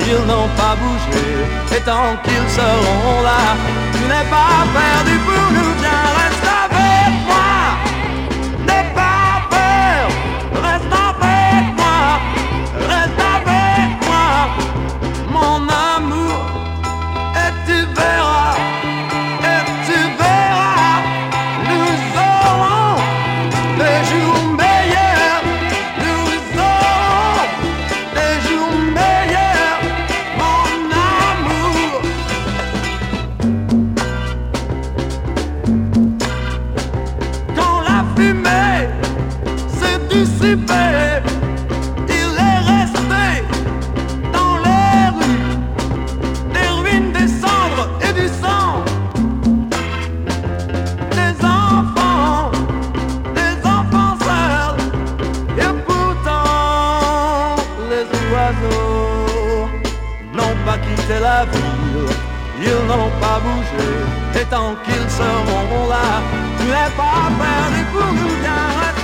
ils n'ont pas bougé, et tant qu'ils seront là, tu n'es pas perdu pour nous, viens, reste avec moi, n'aie pas peur, reste avec moi, reste avec moi, mon amour, et tu verras, nous aurons des jours meilleurs, nous aurons des jours meilleurs, mon amour. Quand la fumée s'est dissipée, il est resté dans les rues des ruines, des cendres et du sang, des enfants seuls, et pourtant les oiseaux n'ont pas quitté la ville, ils n'ont pas bougé, et tant qu'ils seront là, tu n'es pas perdu pour nous, viens,